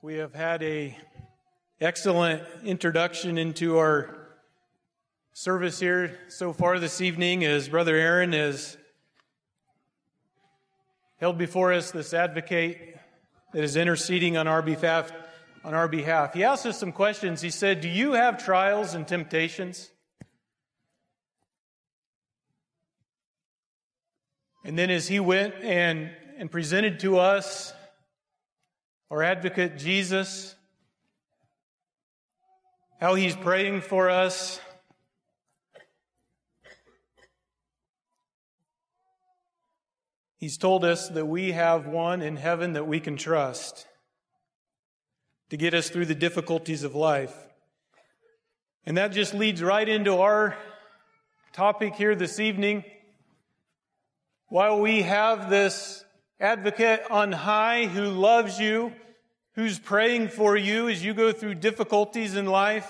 We have had an excellent introduction into our service here so far this evening as Brother Aaron has held before us this advocate that is interceding on our behalf. He asked us some questions. He said, "Do you have trials and temptations?" And then as he went and presented to us our advocate Jesus, how he's praying for us, he's told us that we have one in heaven that we can trust to get us through the difficulties of life. And that just leads right into our topic here this evening. While we have this advocate on high who loves you, who's praying for you as you go through difficulties in life,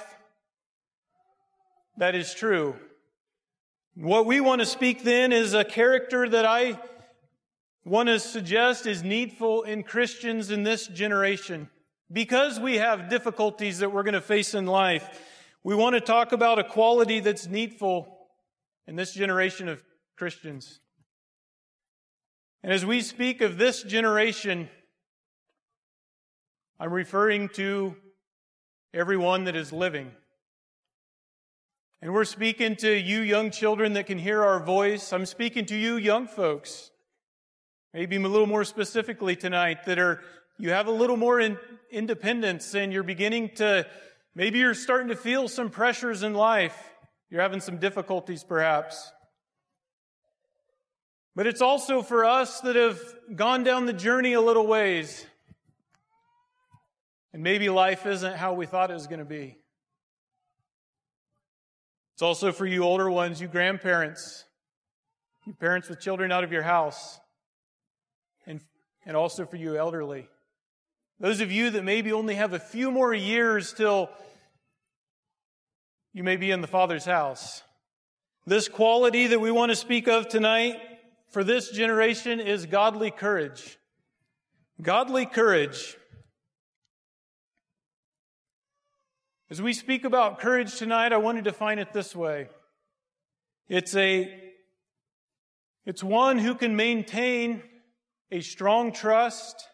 that is true. What we want to speak then is a character that I want to suggest is needful in Christians in this generation. Because we have difficulties that we're going to face in life, we want to talk about a quality that's needful in this generation of Christians. And as we speak of this generation, I'm referring to everyone that is living. And we're speaking to you young children that can hear our voice. I'm speaking to you young folks, maybe a little more specifically tonight, you have a little more independence and you're beginning to, maybe you're starting to feel some pressures in life. You're having some difficulties perhaps. But it's also for us that have gone down the journey a little ways. And maybe life isn't how we thought it was going to be. It's also for you older ones, you grandparents, you parents with children out of your house, and also for you elderly. Those of you that maybe only have a few more years till you may be in the Father's house. This quality that we want to speak of tonight for this generation is godly courage. Godly courage. As we speak about courage tonight, I want to define it this way. It's one who can maintain a strong trust,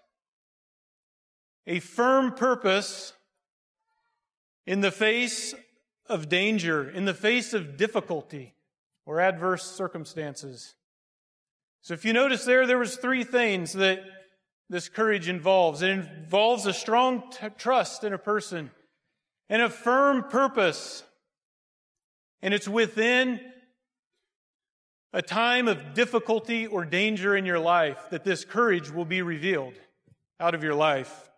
a firm purpose in the face of danger, in the face of difficulty or adverse circumstances. So if you notice there was three things that this courage involves. It involves a strong trust in a person and a firm purpose. And it's within a time of difficulty or danger in your life that this courage will be revealed out of your life.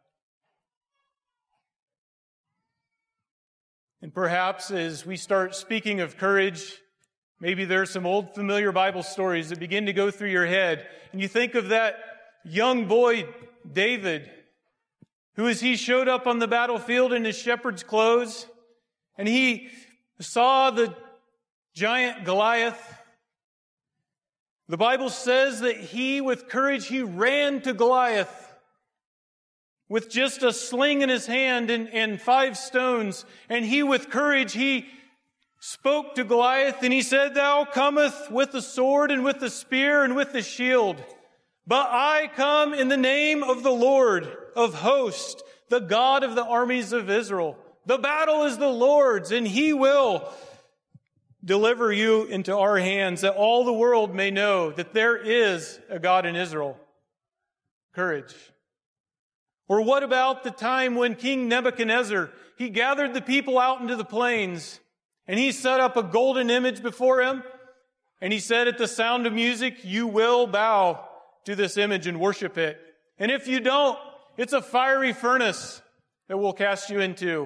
And perhaps as we start speaking of courage, maybe there are some old familiar Bible stories that begin to go through your head. And you think of that young boy, David, who as he showed up on the battlefield in his shepherd's clothes, and he saw the giant Goliath. The Bible says that he, with courage, he ran to Goliath with just a sling in his hand and 5 stones. And he, with courage, he spoke to Goliath and he said, "Thou comest with the sword and with the spear and with the shield. But I come in the name of the Lord of hosts, the God of the armies of Israel. The battle is the Lord's, and he will deliver you into our hands, that all the world may know that there is a God in Israel." Courage. Or what about the time when King Nebuchadnezzar, he gathered the people out into the plains, and he set up a golden image before him, and he said, "At the sound of music, you will bow to this image and worship it. And if you don't, it's a fiery furnace that we'll cast you into."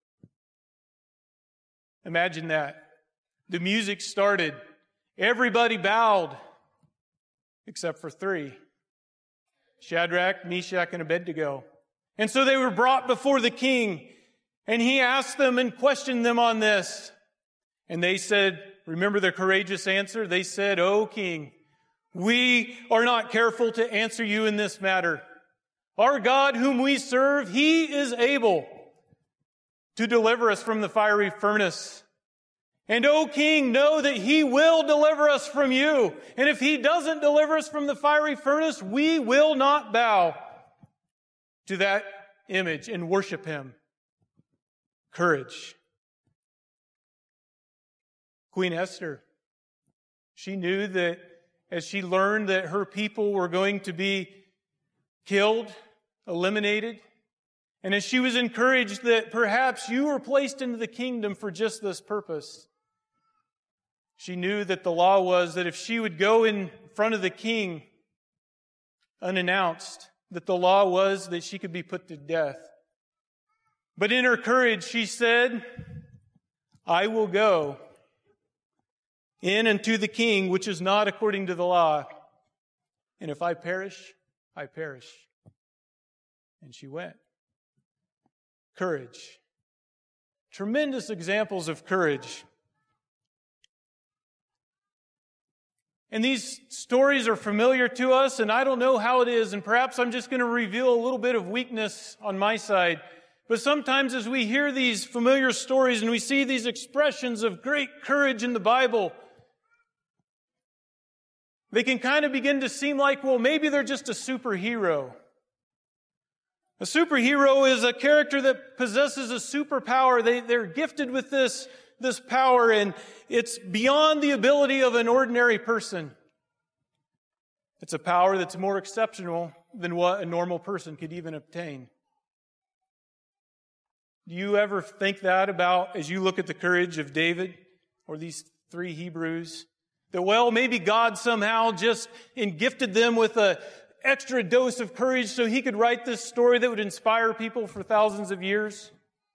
Imagine that. The music started. Everybody bowed except for 3. Shadrach, Meshach, and Abednego. And so they were brought before the king, and he asked them and questioned them on this. And they said, remember their courageous answer? They said, "O king, we are not careful to answer you in this matter. Our God whom we serve, He is able to deliver us from the fiery furnace. And, O King, know that He will deliver us from you. And if He doesn't deliver us from the fiery furnace, we will not bow to that image and worship Him. Courage. Queen Esther, she knew that as she learned that her people were going to be killed, eliminated, and as she was encouraged that perhaps you were placed into the kingdom for just this purpose, she knew that the law was that if she would go in front of the king unannounced, that the law was that she could be put to death. But in her courage, she said, I will go in unto the king, which is not according to the law. And if I perish, I perish. And she went. Courage. Tremendous examples of courage. And these stories are familiar to us, and I don't know how it is, and perhaps I'm just going to reveal a little bit of weakness on my side. But sometimes as we hear these familiar stories and we see these expressions of great courage in the Bible, they can kind of begin to seem like, well, maybe they're just a superhero. A superhero is a character that possesses a superpower. They're gifted with this power, and it's beyond the ability of an ordinary person. It's a power that's more exceptional than what a normal person could even obtain. Do you ever think that about, as you look at the courage of David or these three Hebrews, that, well, maybe God somehow just gifted them with an extra dose of courage so He could write this story that would inspire people for thousands of years?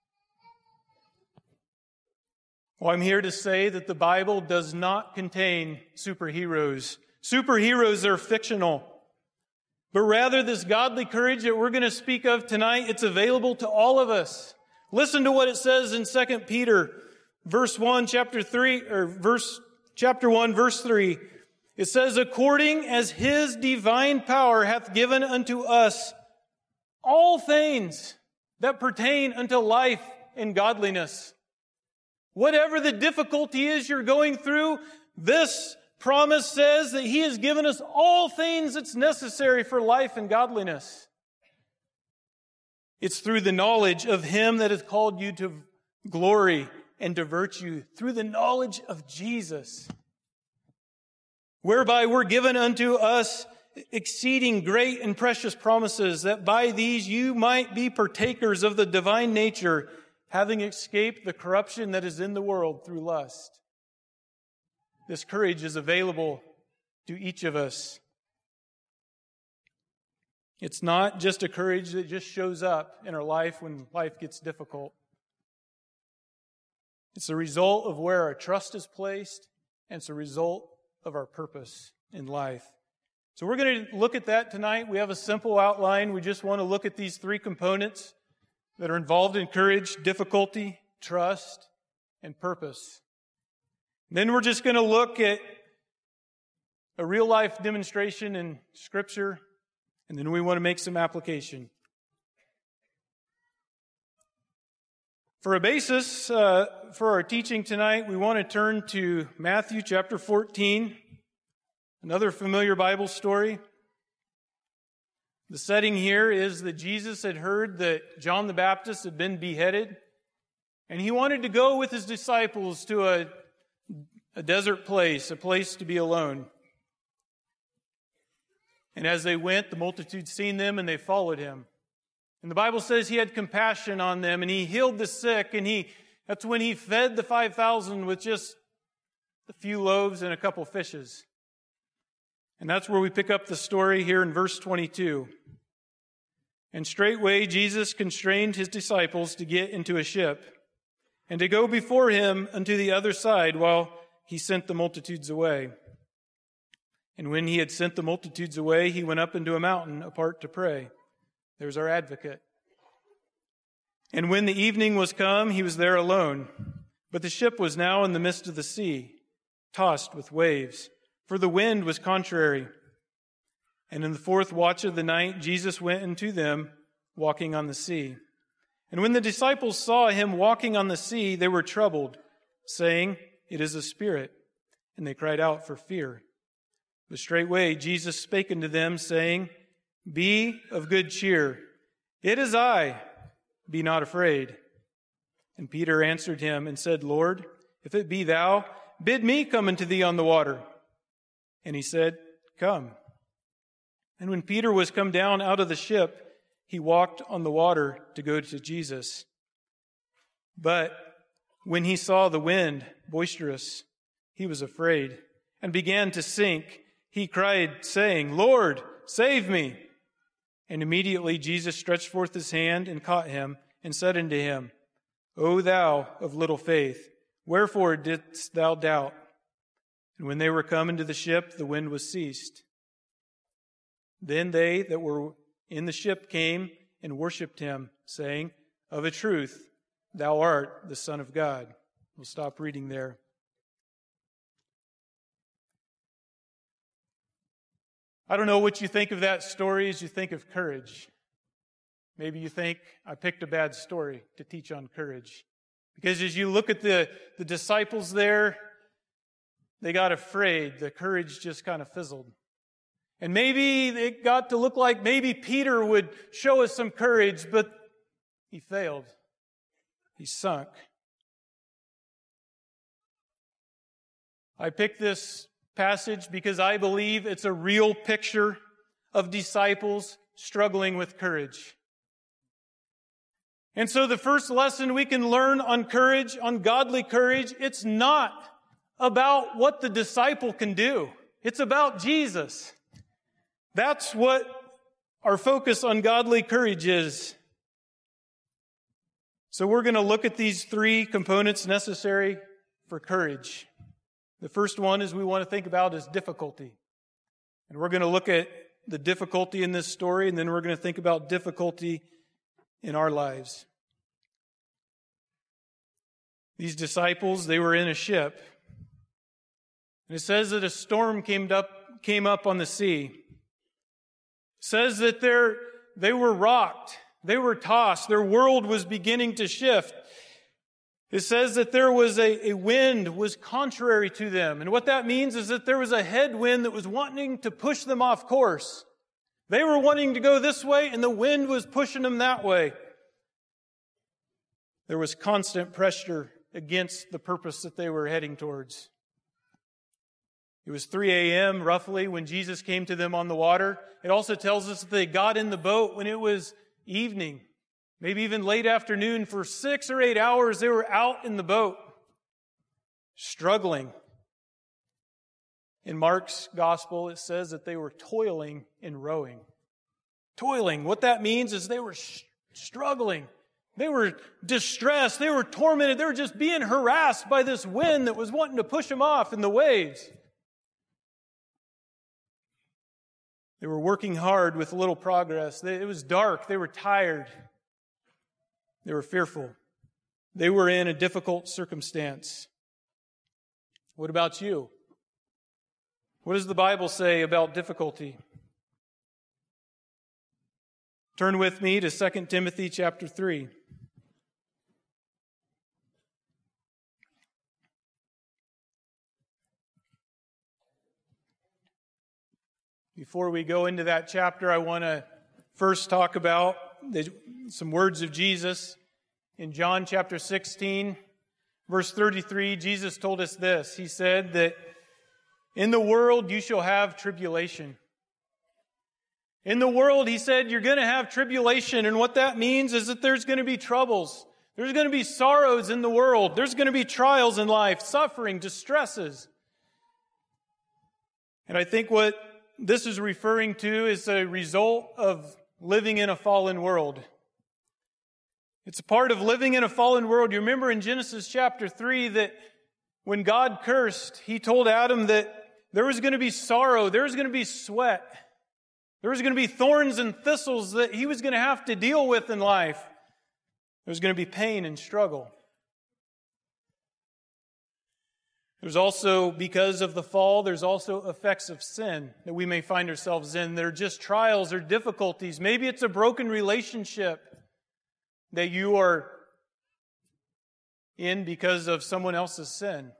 Well, I'm here to say that the Bible does not contain superheroes. Superheroes are fictional. But rather, this godly courage that we're going to speak of tonight, it's available to all of us. Listen to what it says in 2 Peter, chapter 1, verse 3. It says, according as His divine power hath given unto us all things that pertain unto life and godliness. Whatever the difficulty is you're going through, this promise says that He has given us all things that's necessary for life and godliness. It's through the knowledge of Him that has called you to glory and to virtue, through the knowledge of Jesus, whereby were given unto us exceeding great and precious promises, that by these you might be partakers of the divine nature, having escaped the corruption that is in the world through lust. This courage is available to each of us. It's not just a courage that just shows up in our life when life gets difficult. It's a result of where our trust is placed, and it's a result of our purpose in life. So we're going to look at that tonight. We have a simple outline. We just want to look at these three components that are involved in courage: difficulty, trust, and purpose. And then we're just going to look at a real-life demonstration in Scripture, and then we want to make some application. For a basis for our teaching tonight, we want to turn to Matthew chapter 14, another familiar Bible story. The setting here is that Jesus had heard that John the Baptist had been beheaded, and He wanted to go with His disciples to a desert place, a place to be alone. And as they went, the multitude seen them, and they followed Him. And the Bible says He had compassion on them, and He healed the sick, and that's when He fed the 5,000 with just a few loaves and a couple fishes. And that's where we pick up the story here in verse 22. And straightway Jesus constrained His disciples to get into a ship, and to go before Him unto the other side, while He sent the multitudes away. And when He had sent the multitudes away, He went up into a mountain apart to pray. There's our advocate. And when the evening was come, He was there alone. But the ship was now in the midst of the sea, tossed with waves, for the wind was contrary. And in the fourth watch of the night, Jesus went unto them, walking on the sea. And when the disciples saw him walking on the sea, they were troubled, saying, It is a spirit. And they cried out for fear. But straightway Jesus spake unto them, saying, Be of good cheer. It is I. Be not afraid. And Peter answered him and said, Lord, if it be thou, bid me come unto thee on the water. And he said, Come. And when Peter was come down out of the ship, he walked on the water to go to Jesus. But when he saw the wind boisterous, he was afraid and began to sink. He cried, saying, Lord, save me. And immediately Jesus stretched forth his hand and caught him and said unto him, O thou of little faith, wherefore didst thou doubt? And when they were come into the ship, the wind was ceased. Then they that were in the ship came and worshipped him, saying, Of a truth, thou art the Son of God. We'll stop reading there. I don't know what you think of that story as you think of courage. Maybe you think, I picked a bad story to teach on courage. Because as you look at the disciples there, they got afraid. The courage just kind of fizzled. And maybe it got to look like maybe Peter would show us some courage, but he failed. He sunk. I picked this passage because I believe it's a real picture of disciples struggling with courage. And so the first lesson we can learn on courage, on godly courage, it's not about what the disciple can do. It's about Jesus. That's what our focus on godly courage is. So we're going to look at these three components necessary for courage. The first one is we want to think about is difficulty. And we're going to look at the difficulty in this story, and then we're going to think about difficulty in our lives. These disciples, they were in a ship. And it says that a storm came up on the sea. It says that they were rocked. They were tossed. Their world was beginning to shift. It says that there was a wind was contrary to them. And what that means is that there was a headwind that was wanting to push them off course. They were wanting to go this way, and the wind was pushing them that way. There was constant pressure against the purpose that they were heading towards. It was 3 a.m. roughly when Jesus came to them on the water. It also tells us that they got in the boat when it was evening, maybe even late afternoon. For 6 or 8 hours, they were out in the boat, struggling. In Mark's gospel, it says that they were toiling and rowing. Toiling, what that means is they were struggling. They were distressed. They were tormented. They were just being harassed by this wind that was wanting to push them off in the waves. They were working hard with little progress. It was dark. They were tired. They were fearful. They were in a difficult circumstance. What about you? What does the Bible say about difficulty? Turn with me to 2 Timothy chapter 3. Before we go into that chapter, I want to first talk about some words of Jesus. In John chapter 16, verse 33, Jesus told us this. He said that in the world you shall have tribulation. In the world, he said, you're going to have tribulation. And what that means is that there's going to be troubles. There's going to be sorrows in the world. There's going to be trials in life, suffering, distresses. And I think what this is referring to is a result of living in a fallen world. It's a part of living in a fallen world. You remember in Genesis chapter 3 that when God cursed, he told Adam that there was going to be sorrow, there was going to be sweat, there was going to be thorns and thistles that he was going to have to deal with in life. There was going to be pain and struggle. There's also, because of the fall, there's also effects of sin that we may find ourselves in. They're just trials or difficulties. Maybe it's a broken relationship that you are in because of someone else's sin.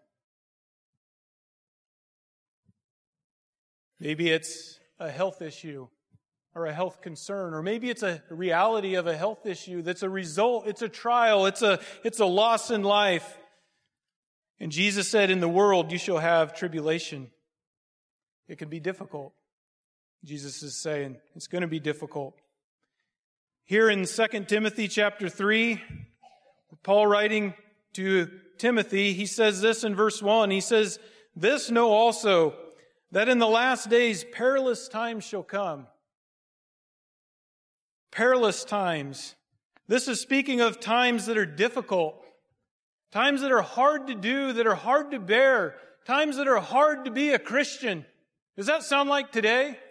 Maybe it's a health issue or a health concern, or maybe it's a reality of a health issue that's a result, it's a trial, it's a loss in life. And Jesus said, in the world you shall have tribulation. It can be difficult. Jesus is saying it's going to be difficult. Here in 2 Timothy chapter 3, Paul writing to Timothy, he says this in verse 1. He says, "This know also, that in the last days perilous times shall come." Perilous times. This is speaking of times that are difficult. Times that are hard to do, that are hard to bear. Times that are hard to be a Christian. Does that sound like today?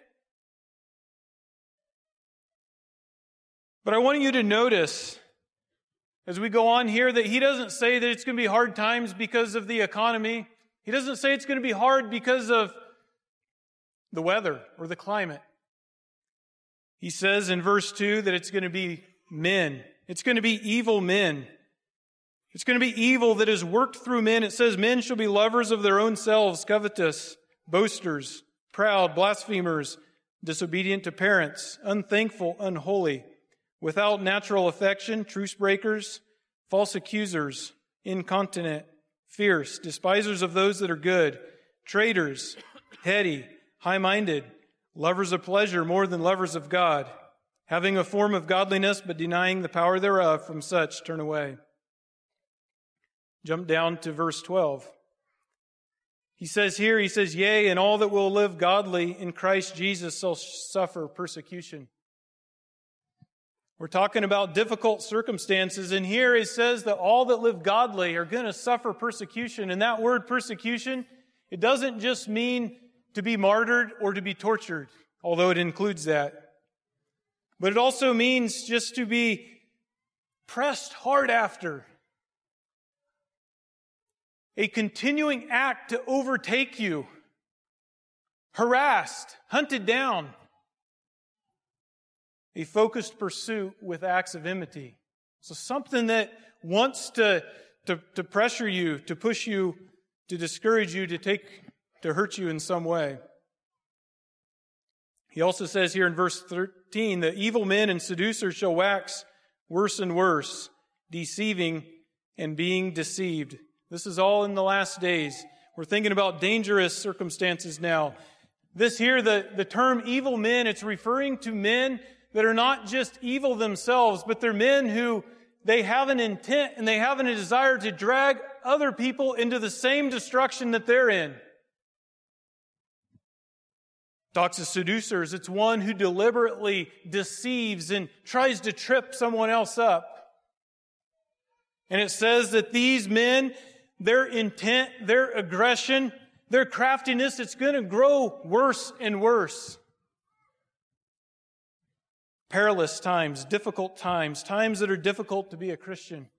But I want you to notice, as we go on here, that he doesn't say that it's going to be hard times because of the economy. He doesn't say it's going to be hard because of the weather or the climate. He says in verse 2 that it's going to be men. It's going to be evil men. It's going to be evil that is worked through men. It says, "Men shall be lovers of their own selves, covetous, boasters, proud, blasphemers, disobedient to parents, unthankful, unholy, without natural affection, truce breakers, false accusers, incontinent, fierce, despisers of those that are good, traitors, heady, high-minded, lovers of pleasure more than lovers of God, having a form of godliness but denying the power thereof. From such turn away." Jump down to verse 12. He says, "Yea, and all that will live godly in Christ Jesus shall suffer persecution." We're talking about difficult circumstances, and here it says that all that live godly are going to suffer persecution. And that word persecution, it doesn't just mean to be martyred or to be tortured, although it includes that. But it also means just to be pressed hard after. A continuing act to overtake you, harassed, hunted down. A focused pursuit with acts of enmity. So something that wants to pressure you, to push you, to discourage you, to hurt you in some way. He also says here in verse 13, "The evil men and seducers shall wax worse and worse, deceiving and being deceived." This is all in the last days. We're thinking about dangerous circumstances now. This here, the term evil men, it's referring to men that are not just evil themselves, but they're men who they have an intent and they have a desire to drag other people into the same destruction that they're in. Talks of seducers, it's one who deliberately deceives and tries to trip someone else up. And it says that these men, their intent, their aggression, their craftiness, it's going to grow worse and worse. Perilous times, difficult times, times that are difficult to be a Christian.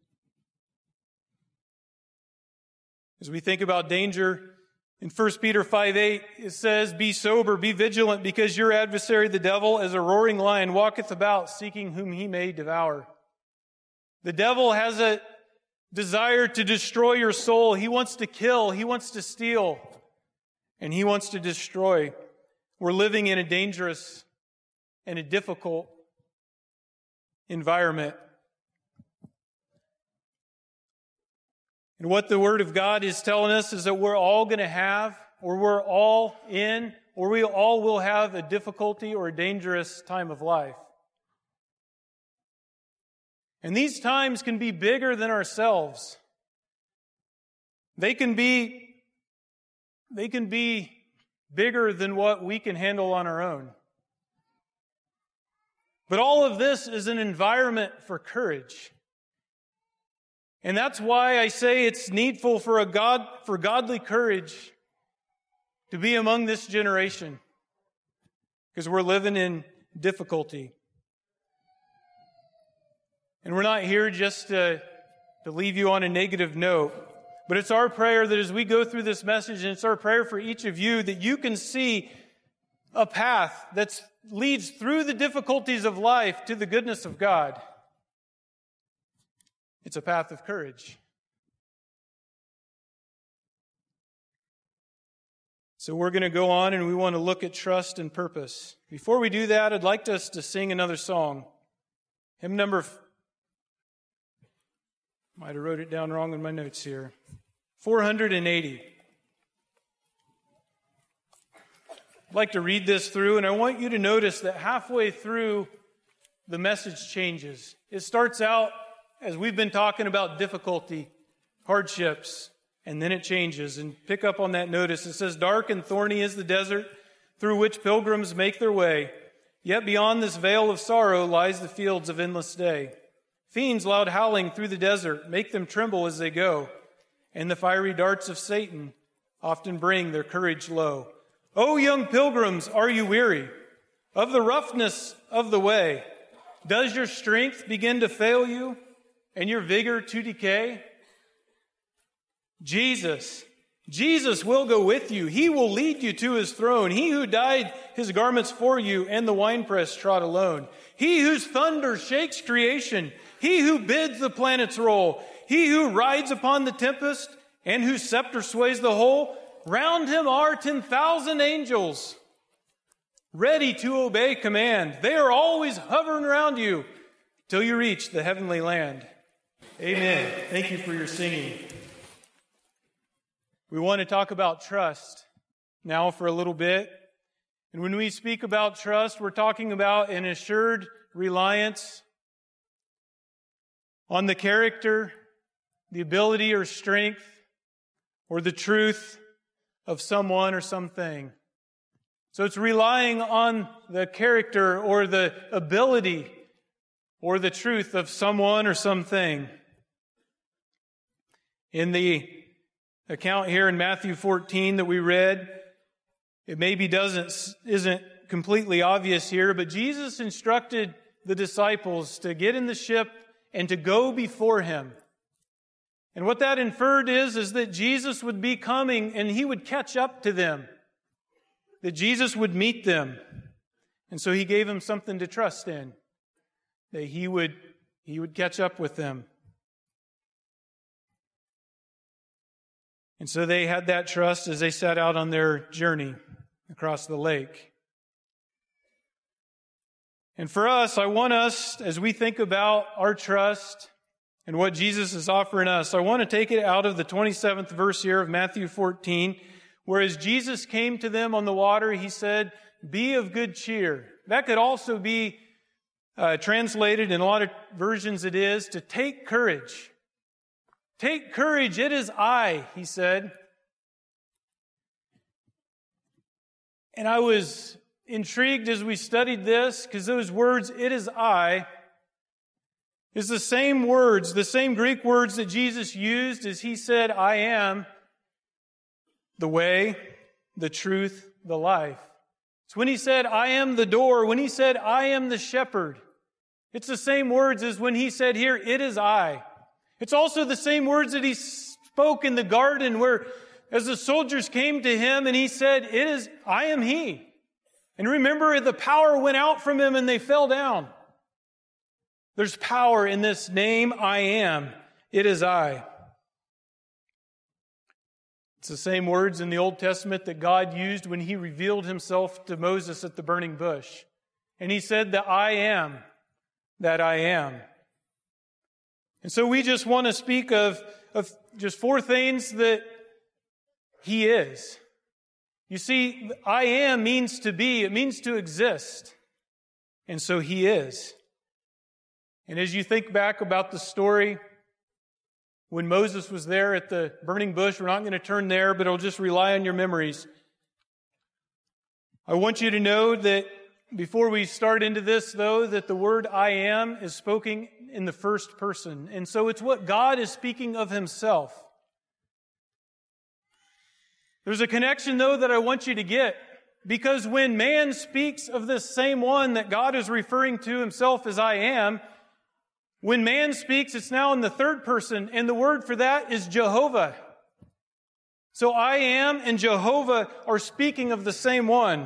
As we think about danger, in 1 Peter 5:8, it says, "Be sober, be vigilant, because your adversary, the devil, as a roaring lion, walketh about, seeking whom he may devour." The devil has a desire to destroy your soul. He wants to kill, he wants to steal, and he wants to destroy. We're living in a dangerous and a difficult environment. And what the Word of God is telling us is that we're all going to have, or we're all in, or we all will have a difficulty or a dangerous time of life. And these times can be bigger than ourselves. They can be bigger than what we can handle on our own. But all of this is an environment for courage. And that's why I say it's needful for godly courage to be among this generation. Because we're living in difficulty. And we're not here just to leave you on a negative note. But it's our prayer that as we go through this message, and it's our prayer for each of you, that you can see a path that leads through the difficulties of life to the goodness of God. It's a path of courage. So we're going to go on and we want to look at trust and purpose. Before we do that, I'd like us to sing another song. Hymn number, might have wrote it down wrong in my notes here. 480. I'd like to read this through, and I want you to notice that halfway through, the message changes. It starts out, as we've been talking about difficulty, hardships, and then it changes. And pick up on that notice. It says, "Dark and thorny is the desert through which pilgrims make their way. Yet beyond this veil of sorrow lies the fields of endless day. Fiends loud howling through the desert make them tremble as they go. And the fiery darts of Satan often bring their courage low. O young pilgrims, are you weary of the roughness of the way? Does your strength begin to fail you and your vigor to decay? Jesus will go with you. He will lead you to his throne. He who dyed his garments for you and the winepress trod alone. He whose thunder shakes creation. He who bids the planets roll. He who rides upon the tempest and whose scepter sways the whole. Round him are 10,000 angels, ready to obey command. They are always hovering around you till you reach the heavenly land." Amen. Thank you for your singing. We want to talk about trust now for a little bit. And when we speak about trust, we're talking about an assured reliance on the character, the ability or strength, or the truth of someone or something. So it's relying on the character or the ability or the truth of someone or something. In the account here in Matthew 14 that we read, it maybe isn't completely obvious here, but Jesus instructed the disciples to get in the ship and to go before him. And what that inferred is that Jesus would be coming and he would catch up to them, that Jesus would meet them. And so he gave them something to trust in, that he would catch up with them. And so they had that trust as they set out on their journey across the lake. And for us, I want us, as we think about our trust and what Jesus is offering us, I want to take it out of the 27th verse here of Matthew 14, where as Jesus came to them on the water, he said, "Be of good cheer." That could also be translated in a lot of versions it is, to take courage. "Take courage, it is I," he said. And I was intrigued as we studied this, because those words, "it is I," is the same words, the same Greek words that Jesus used as he said, "I am the way, the truth, the life." It's when he said, "I am the door," when he said, "I am the shepherd." It's the same words as when he said here, "It is I." It's also the same words that he spoke in the garden where as the soldiers came to him and he said, "I am he." And remember, the power went out from him and they fell down. There's power in this name, I am. It is I. It's the same words in the Old Testament that God used when he revealed himself to Moses at the burning bush. And he said that I am that I am. And so we just want to speak of just four things that he is. You see, I am means to be. It means to exist. And so he is. And as you think back about the story, when Moses was there at the burning bush, we're not going to turn there, but I'll just rely on your memories. I want you to know that before we start into this, though, that the word I am is spoken in the first person. And so it's what God is speaking of himself. There's a connection, though, that I want you to get. Because when man speaks of this same one that God is referring to himself as I am, when man speaks, it's now in the third person, and the word for that is Jehovah. So I am and Jehovah are speaking of the same one.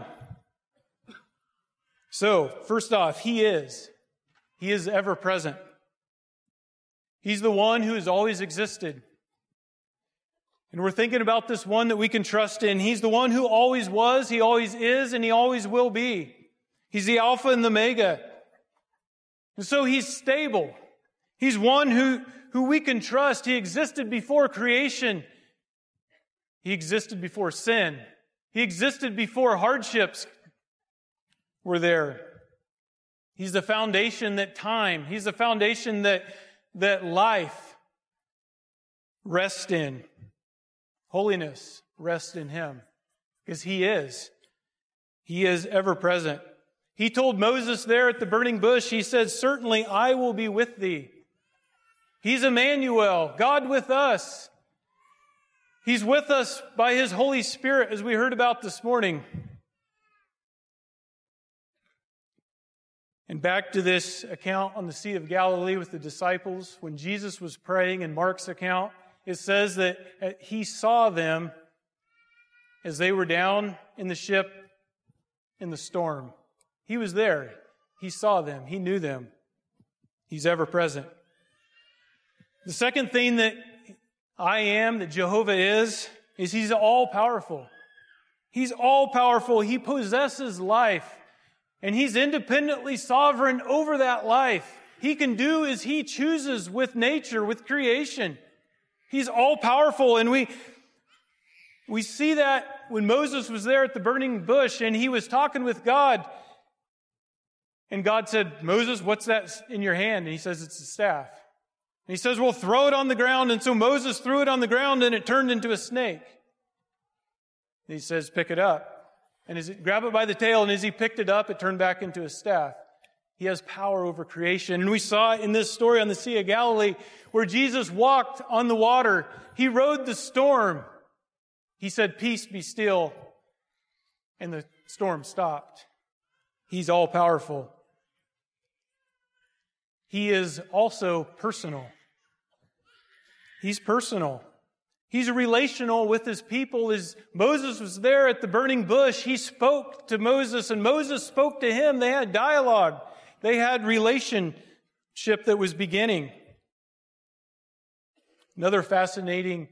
So, first off, He is. He is ever present. He's the one who has always existed. And we're thinking about this one that we can trust in. He's the one who always was, He always is, and He always will be. He's the Alpha and the Omega. And so He's stable. He's one who we can trust. He existed before creation. He existed before sin. He existed before hardships were there. He's the foundation that time, He's the foundation that life rests in. Holiness rests in Him because He is. He is ever present. He told Moses there at the burning bush, He said, "Certainly I will be with thee." He's Emmanuel, God with us. He's with us by His Holy Spirit, as we heard about this morning. And back to this account on the Sea of Galilee with the disciples, when Jesus was praying in Mark's account, it says that He saw them as they were down in the ship in the storm. He was there. He saw them. He knew them. He's ever present. The second thing that I am, that Jehovah is He's all-powerful. He's all-powerful. He possesses life. And He's independently sovereign over that life. He can do as He chooses with nature, with creation. He's all-powerful. And we see that when Moses was there at the burning bush and he was talking with God. And God said, "Moses, what's that in your hand?" And he says, "It's a staff." And He says, "Well, throw it on the ground." And so Moses threw it on the ground and it turned into a snake. And He says, "Pick it up." And grab it by the tail, and as he picked it up, it turned back into a staff. He has power over creation. And we saw in this story on the Sea of Galilee, where Jesus walked on the water. He rode the storm. He said, "Peace, be still." And the storm stopped. He's all-powerful. He is also personal. He's personal. He's relational with His people. As Moses was there at the burning bush, He spoke to Moses, and Moses spoke to him. They had dialogue. They had relationship that was beginning. Another fascinating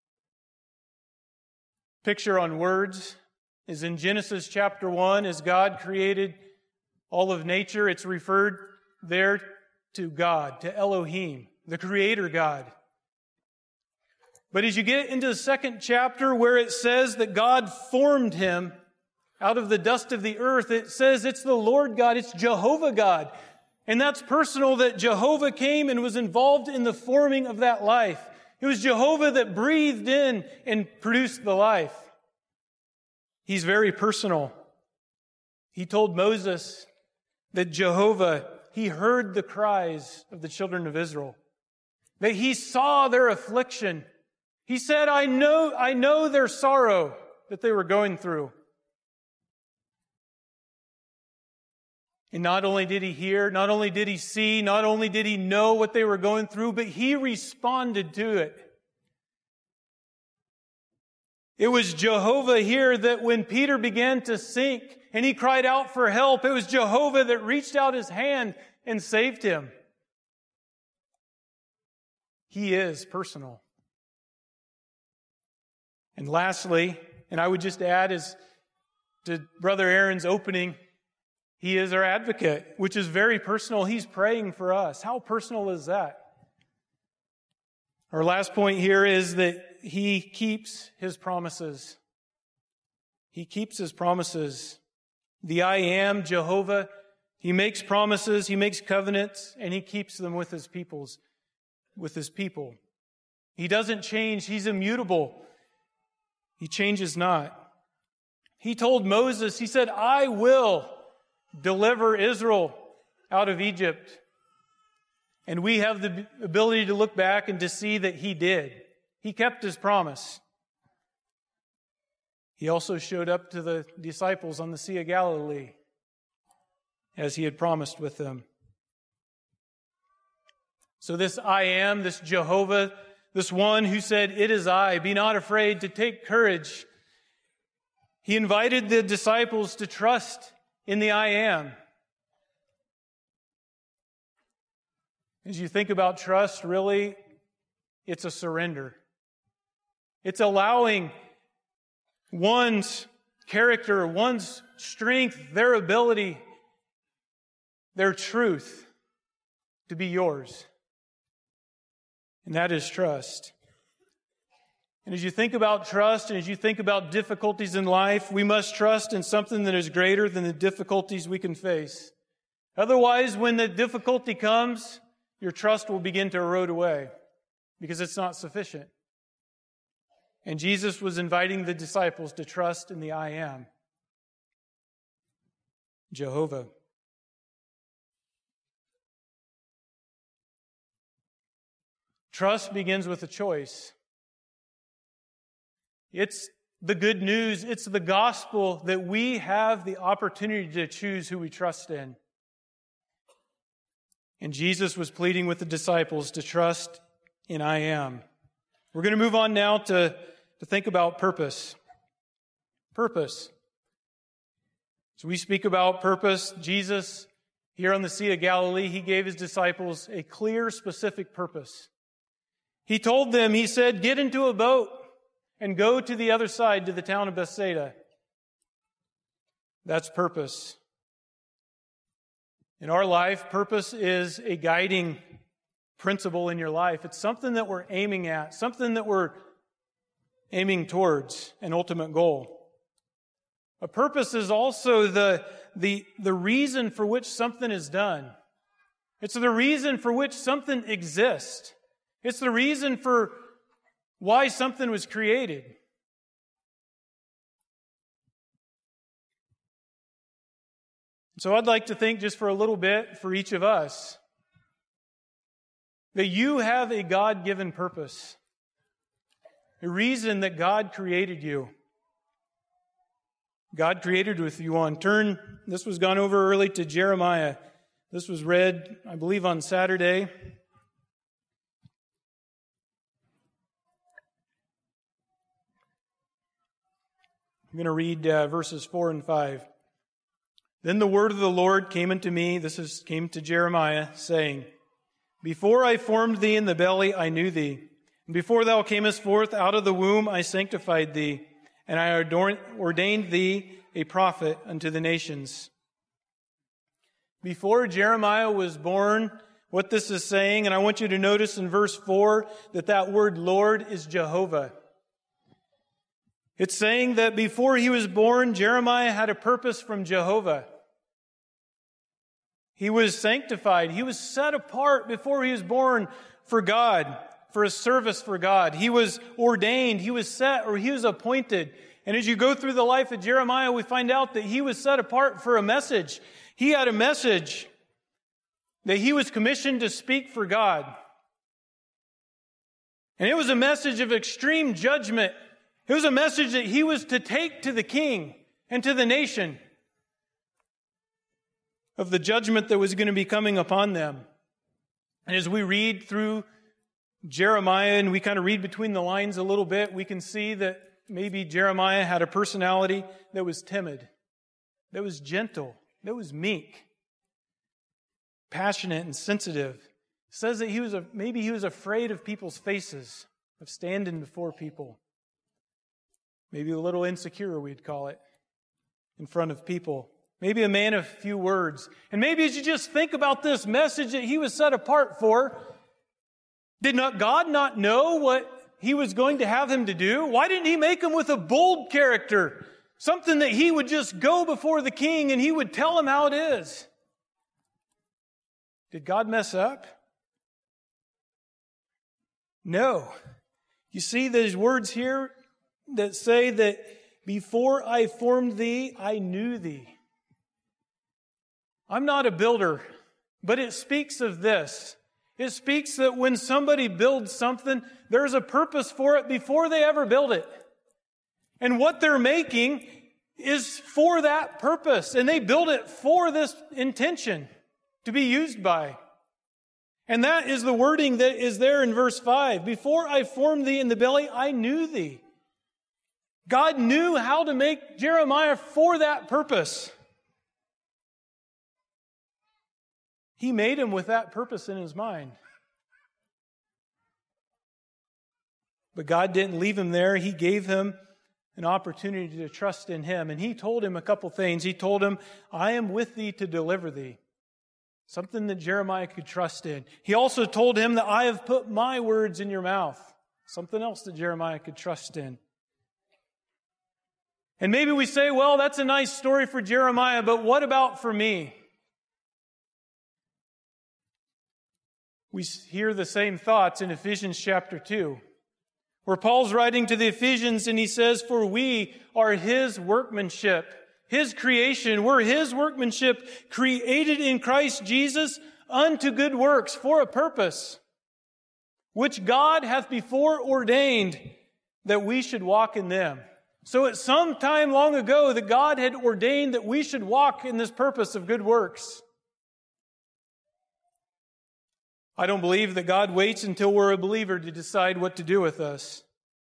picture on words is in Genesis chapter 1. As God created all of nature, it's referred there to God, to Elohim, the Creator God. But as you get into the second chapter where it says that God formed him out of the dust of the earth, it says it's the Lord God, it's Jehovah God. And that's personal, that Jehovah came and was involved in the forming of that life. It was Jehovah that breathed in and produced the life. He's very personal. He told Moses that Jehovah, He heard the cries of the children of Israel, that He saw their affliction. He said, I know their sorrow that they were going through. And not only did He hear, not only did He see, not only did He know what they were going through, but He responded to it. It was Jehovah here that when Peter began to sink and he cried out for help, it was Jehovah that reached out His hand and saved him. He is personal. And lastly, and I would just add as to Brother Aaron's opening, He is our advocate, which is very personal. He's praying for us. How personal is that? Our last point here is that He keeps His promises. He keeps His promises. The I am, Jehovah, He makes promises, He makes covenants, and He keeps them with His people. He doesn't change. He's immutable. He changes not. He told Moses, He said, I will deliver Israel out of Egypt. And we have the ability to look back and to see that He did. He kept His promise. He also showed up to the disciples on the Sea of Galilee as He had promised with them. So this I am, this Jehovah, This one who said, "It is I, be not afraid, to take courage." He invited the disciples to trust in the I am. As you think about trust, really, it's a surrender. It's allowing one's character, one's strength, their ability, their truth to be yours. And that is trust. And as you think about trust and as you think about difficulties in life, we must trust in something that is greater than the difficulties we can face. Otherwise, when the difficulty comes, your trust will begin to erode away because it's not sufficient. And Jesus was inviting the disciples to trust in the I am, Jehovah. Trust begins with a choice. It's the good news, it's the gospel that we have the opportunity to choose who we trust in. And Jesus was pleading with the disciples to trust in I am. We're going to move on now to think about purpose. Purpose. So we speak about purpose. Jesus, here on the Sea of Galilee, He gave His disciples a clear, specific purpose. He told them, He said, "Get into a boat and go to the other side, to the town of Bethsaida." That's purpose. In our life, purpose is a guiding principle in your life. It's something that we're aiming at, something that we're aiming towards, an ultimate goal. A purpose is also the reason for which something is done. It's the reason for which something exists. It's the reason for why something was created. So I'd like to think just for a little bit for each of us that you have a God-given purpose, a reason that God created you. God created with you on. This was gone over early, to Jeremiah. This was read, I believe, on Saturday. I'm going to read verses 4 and 5. "Then the word of the Lord came unto me," came to Jeremiah, saying, "Before I formed thee in the belly, I knew thee. And before thou camest forth out of the womb, I sanctified thee. And I ordained thee a prophet unto the nations." Before Jeremiah was born, what this is saying, and I want you to notice in verse 4 that word Lord is Jehovah. It's saying that before he was born, Jeremiah had a purpose from Jehovah. He was sanctified. He was set apart before he was born for God, for his service for God. He was ordained. He was set, or he was appointed. And as you go through the life of Jeremiah, we find out that he was set apart for a message. He had a message that he was commissioned to speak for God. And it was a message of extreme judgment. It was a message that he was to take to the king and to the nation of the judgment that was going to be coming upon them. And as we read through Jeremiah and we kind of read between the lines a little bit, we can see that maybe Jeremiah had a personality that was timid, that was gentle, that was meek, passionate and sensitive. It says that maybe he was afraid of people's faces, of standing before people. Maybe a little insecure, we'd call it, in front of people. Maybe a man of few words. And maybe as you just think about this message that he was set apart for, did not God not know what he was going to have him to do? Why didn't he make him with a bold character? Something that he would just go before the king and he would tell him how it is. Did God mess up? No. You see these words here that say that before I formed thee, I knew thee. I'm not a builder, but it speaks of this. It speaks that when somebody builds something, there's a purpose for it before they ever build it. And what they're making is for that purpose. And they build it for this intention to be used by. And that is the wording that is there in verse 5. Before I formed thee in the belly, I knew thee. God knew how to make Jeremiah for that purpose. He made him with that purpose in his mind. But God didn't leave him there. He gave him an opportunity to trust in him. And he told him a couple things. He told him, I am with thee to deliver thee. Something that Jeremiah could trust in. He also told him that I have put my words in your mouth. Something else that Jeremiah could trust in. And maybe we say, well, that's a nice story for Jeremiah, but what about for me? We hear the same thoughts in Ephesians chapter 2, where Paul's writing to the Ephesians and he says, for we are his workmanship, his creation. We're his workmanship, created in Christ Jesus unto good works for a purpose, which God hath before ordained that we should walk in them. So at some time long ago that God had ordained that we should walk in this purpose of good works. I don't believe that God waits until we're a believer to decide what to do with us.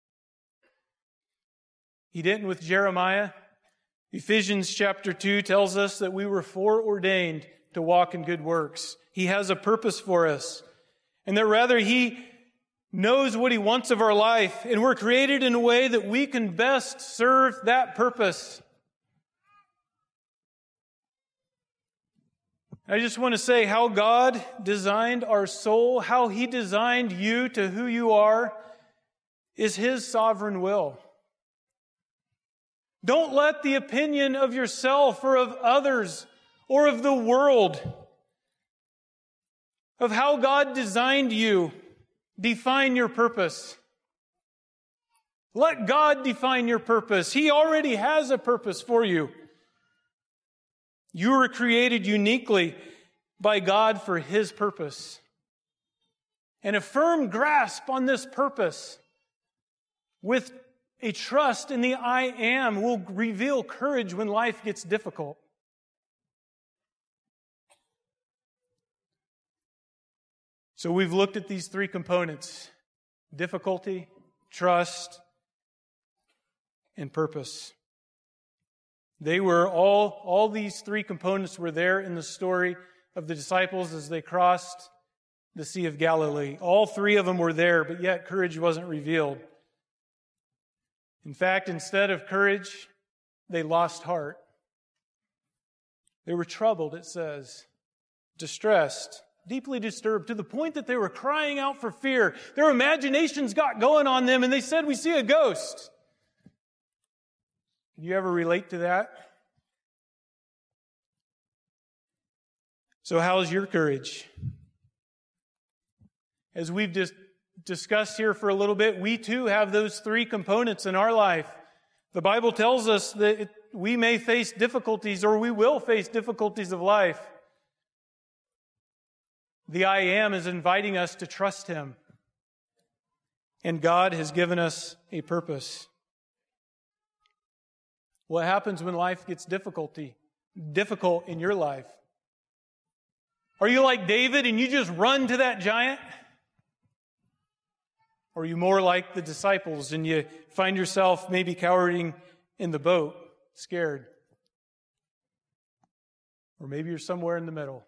He didn't with Jeremiah. Ephesians chapter 2 tells us that we were foreordained to walk in good works. He has a purpose for us. And that rather He knows what He wants of our life. And we're created in a way that we can best serve that purpose. I just want to say how God designed our soul, how He designed you to who you are, is His sovereign will. Don't let the opinion of yourself or of others or of the world of how God designed you define your purpose. Let God define your purpose. He already has a purpose for you. You were created uniquely by God for His purpose. And a firm grasp on this purpose with a trust in the I am will reveal courage when life gets difficult. So we've looked at these three components: difficulty, trust, and purpose. They were all these three components were there in the story of the disciples as they crossed the Sea of Galilee. All three of them were there, but yet courage wasn't revealed. In fact, instead of courage, they lost heart. They were troubled, it says, distressed, deeply disturbed, to the point that they were crying out for fear. Their imaginations got going on them, and they said, "We see a ghost." Can you ever relate to that? So how's your courage? As we've just discussed here for a little bit, we too have those three components in our life. The Bible tells us that we may face difficulties, or we will face difficulties of life. The I am is inviting us to trust Him. And God has given us a purpose. What happens when life gets difficult in your life? Are you like David and you just run to that giant? Or are you more like the disciples and you find yourself maybe cowering in the boat, scared? Or maybe you're somewhere in the middle.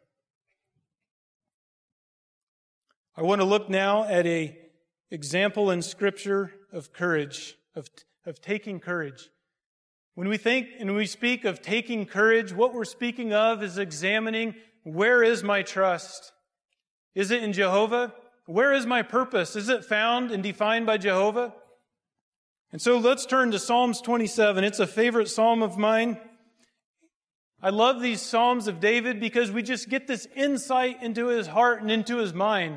I want to look now at an example in Scripture of courage, of taking courage. When we think and we speak of taking courage, what we're speaking of is examining, where is my trust? Is it in Jehovah? Where is my purpose? Is it found and defined by Jehovah? And so let's turn to Psalms 27. It's a favorite psalm of mine. I love these Psalms of David because we just get this insight into his heart and into his mind.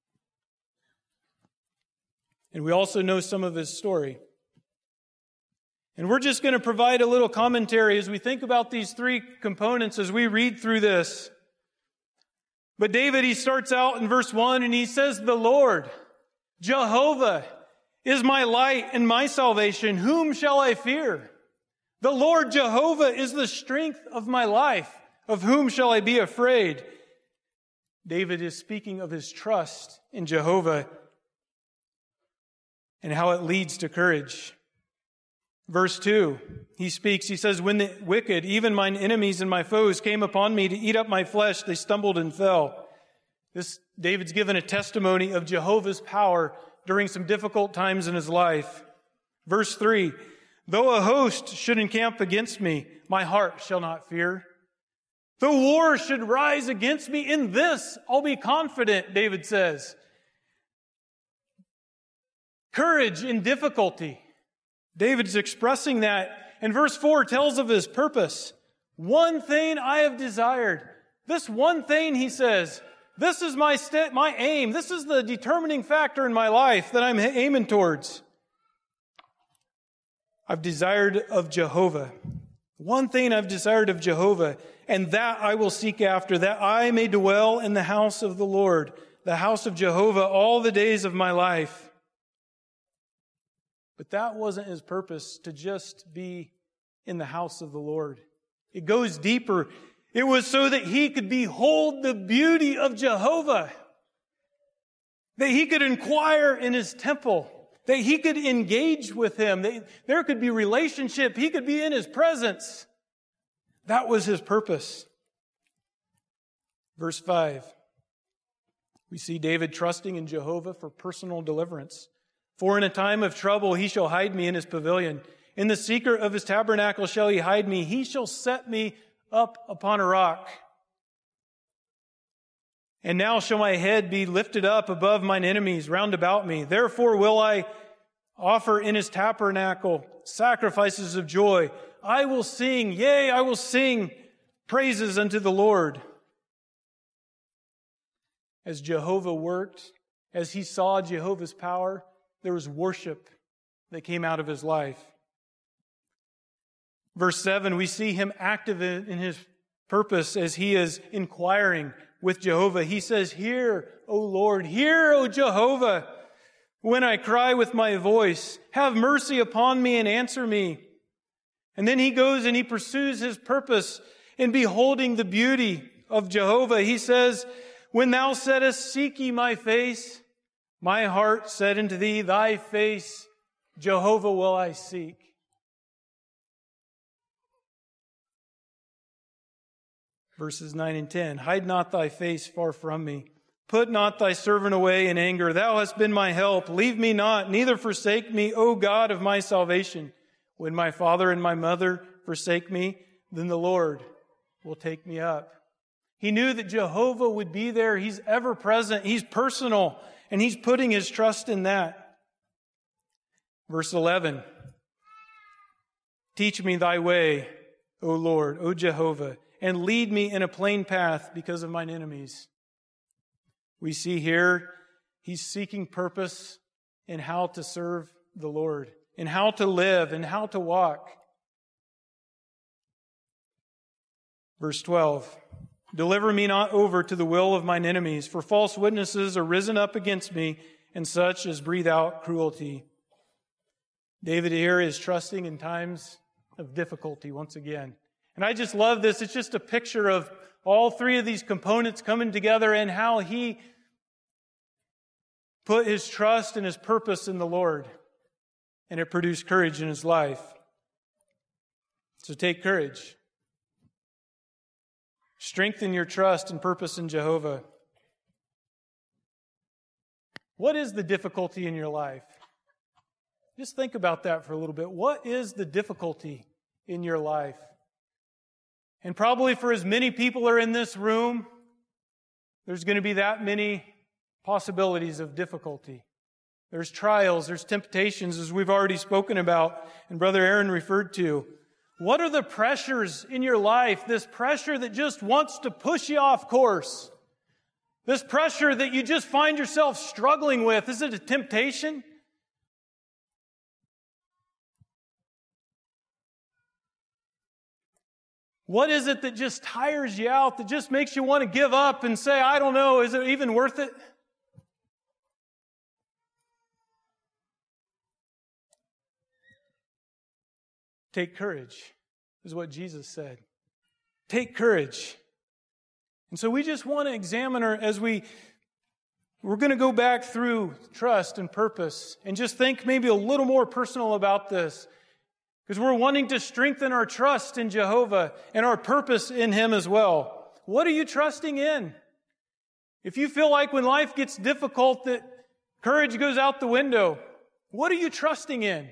And we also know some of his story. And we're just going to provide a little commentary as we think about these three components as we read through this. But David, he starts out in verse 1 and he says, "The Lord, Jehovah, is my light and my salvation. Whom shall I fear? The Lord Jehovah is the strength of my life. Of whom shall I be afraid? David is speaking of his trust in Jehovah and how it leads to courage. Verse 2, he speaks, he says, when the wicked, even mine enemies and my foes, came upon me to eat up my flesh, they stumbled and fell. David's given a testimony of Jehovah's power during some difficult times in his life. Verse 3, though a host should encamp against me, my heart shall not fear. Though war should rise against me, in this I'll be confident, David says. Courage in difficulty. David's expressing that. And verse 4 tells of his purpose. One thing I have desired. This one thing, he says, this is my aim. This is the determining factor in my life that I'm aiming towards. I've desired of Jehovah. One thing I've desired of Jehovah, and that I will seek after, that I may dwell in the house of the Lord, the house of Jehovah, all the days of my life. But that wasn't his purpose, to just be in the house of the Lord. It goes deeper. It was so that he could behold the beauty of Jehovah, that he could inquire in his temple, that he could engage with him, that there could be relationship, he could be in his presence. That was his purpose. Verse 5, we see David trusting in Jehovah for personal deliverance. For in a time of trouble he shall hide me in his pavilion. In the secret of his tabernacle shall he hide me. He shall set me up upon a rock. And now shall my head be lifted up above mine enemies round about me. Therefore will I offer in his tabernacle sacrifices of joy. I will sing, yea, I will sing praises unto the Lord. As Jehovah worked, as he saw Jehovah's power, there was worship that came out of his life. Verse 7, we see him active in his purpose as he is inquiring with Jehovah. He says, hear, O Lord, hear, O Jehovah, when I cry with my voice. Have mercy upon me and answer me. And then he goes and he pursues his purpose in beholding the beauty of Jehovah. He says, when thou saidest, seek ye my face, my heart said unto thee, thy face, Jehovah, will I seek. Verses 9 and 10, hide not thy face far from me. Put not thy servant away in anger. Thou hast been my help. Leave me not, neither forsake me, O God of my salvation. When my father and my mother forsake me, then the Lord will take me up. He knew that Jehovah would be there. He's ever present. He's personal. And he's putting his trust in that. Verse 11. Teach me thy way, O Lord, O Jehovah, and lead me in a plain path because of mine enemies. We see here he's seeking purpose in how to serve the Lord, in how to live, and how to walk. Verse 12. Deliver me not over to the will of mine enemies, for false witnesses are risen up against me, and such as breathe out cruelty. David here is trusting in times of difficulty once again. And I just love this. It's just a picture of all three of these components coming together and how he put his trust and his purpose in the Lord. And it produced courage in his life. So take courage. Strengthen your trust and purpose in Jehovah. What is the difficulty in your life? Just think about that for a little bit. What is the difficulty in your life? And probably for as many people are in this room, there's going to be that many possibilities of difficulty. There's trials, there's temptations, as we've already spoken about, and Brother Aaron referred to. What are the pressures in your life? This pressure that just wants to push you off course. This pressure that you just find yourself struggling with. Is it a temptation? What is it that just tires you out, that just makes you want to give up and say, I don't know, is it even worth it? Take courage, is what Jesus said. Take courage. And so we just want to examine we're going to go back through trust and purpose and just think maybe a little more personal about this, because we're wanting to strengthen our trust in Jehovah and our purpose in Him as well. What are you trusting in? If you feel like when life gets difficult that courage goes out the window, what are you trusting in?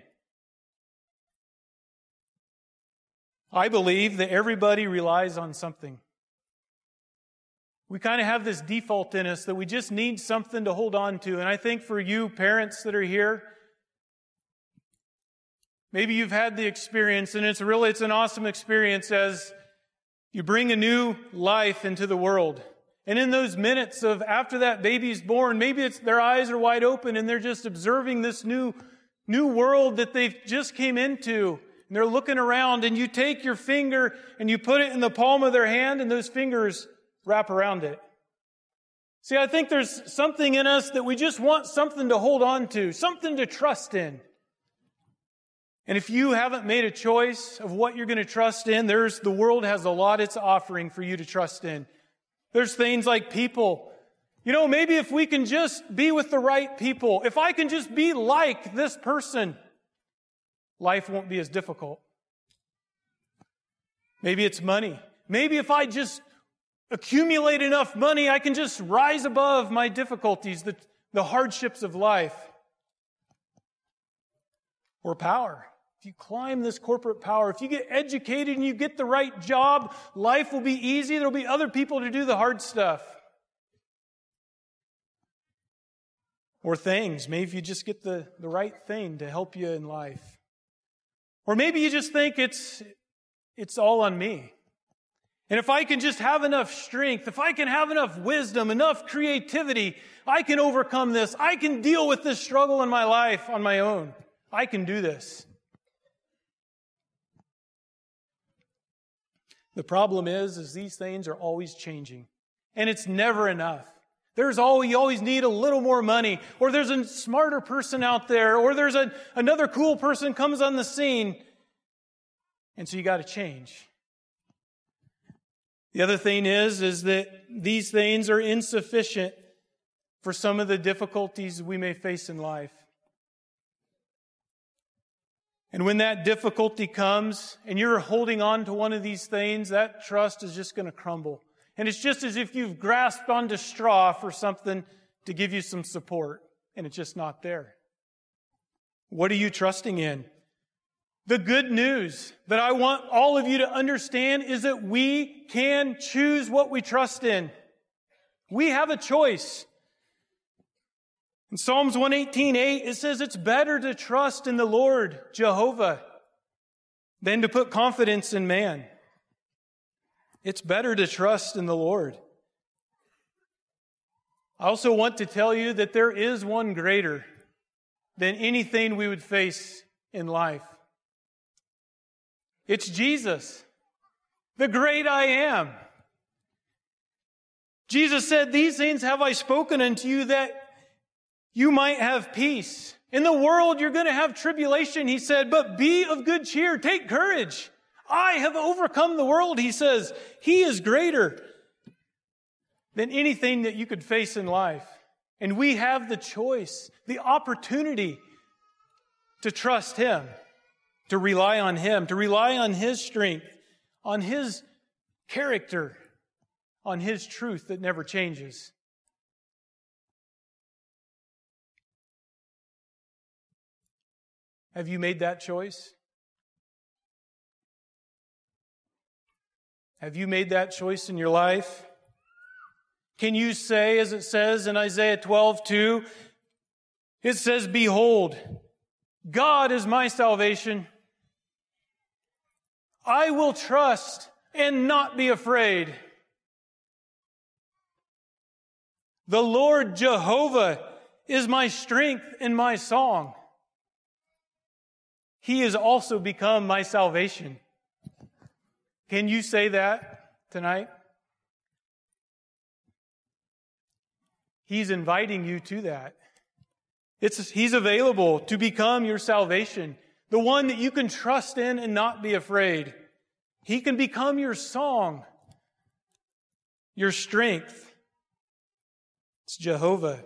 I believe that everybody relies on something. We kind of have this default in us that we just need something to hold on to. And I think for you parents that are here, maybe you've had the experience, and it's an awesome experience as you bring a new life into the world. And in those minutes of after that baby's born, maybe it's their eyes are wide open and they're just observing this new world that they've just came into. And they're looking around, and you take your finger and you put it in the palm of their hand, and those fingers wrap around it. See, I think there's something in us that we just want something to hold on to, something to trust in. And if you haven't made a choice of what you're going to trust in, the world has a lot it's offering for you to trust in. There's things like people. Maybe if we can just be with the right people, if I can just be like this person, life won't be as difficult. Maybe it's money. Maybe if I just accumulate enough money, I can just rise above my difficulties, the hardships of life. Or power. If you climb this corporate power, if you get educated and you get the right job, life will be easy. There'll be other people to do the hard stuff. Or things. Maybe if you just get the right thing to help you in life. Or maybe you just think it's all on me. And if I can just have enough strength, if I can have enough wisdom, enough creativity, I can overcome this. I can deal with this struggle in my life on my own. I can do this. The problem is these things are always changing. And it's never enough. You always need a little more money, or there's a smarter person out there, or there's another cool person comes on the scene. And so you got to change. The other thing is that these things are insufficient for some of the difficulties we may face in life. And when that difficulty comes and you're holding on to one of these things, that trust is just going to crumble. And it's just as if you've grasped onto straw for something to give you some support, and it's just not there. What are you trusting in? The good news that I want all of you to understand is that we can choose what we trust in. We have a choice. In Psalms 118:8, it says it's better to trust in the Lord, Jehovah, than to put confidence in man. It's better to trust in the Lord. I also want to tell you that there is one greater than anything we would face in life. It's Jesus, the great I am. Jesus said, "These things have I spoken unto you that you might have peace. In the world you're going to have tribulation," he said, "but be of good cheer. Take courage. I have overcome the world," he says. He is greater than anything that you could face in life. And we have the choice, the opportunity to trust Him, to rely on Him, to rely on His strength, on His character, on His truth that never changes. Have you made that choice? Have you made that choice in your life? Can you say, as it says in Isaiah 12:2, it says, "Behold, God is my salvation. I will trust and not be afraid. The Lord Jehovah is my strength and my song. He has also become my salvation." Can you say that tonight? He's inviting you to that. He's available to become your salvation, the one that you can trust in and not be afraid. He can become your song. your strength. It's Jehovah.